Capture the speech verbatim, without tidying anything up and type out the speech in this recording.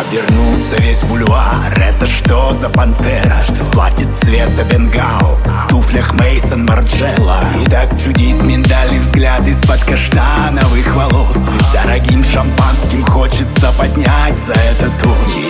Вернулся весь бульвар, это что за пантера? В платье цвета бенгал, в туфлях Мейсон Марджелла. И так чудит миндальный взгляд из-под каштановых волос. И дорогим шампанским хочется поднять за это тост.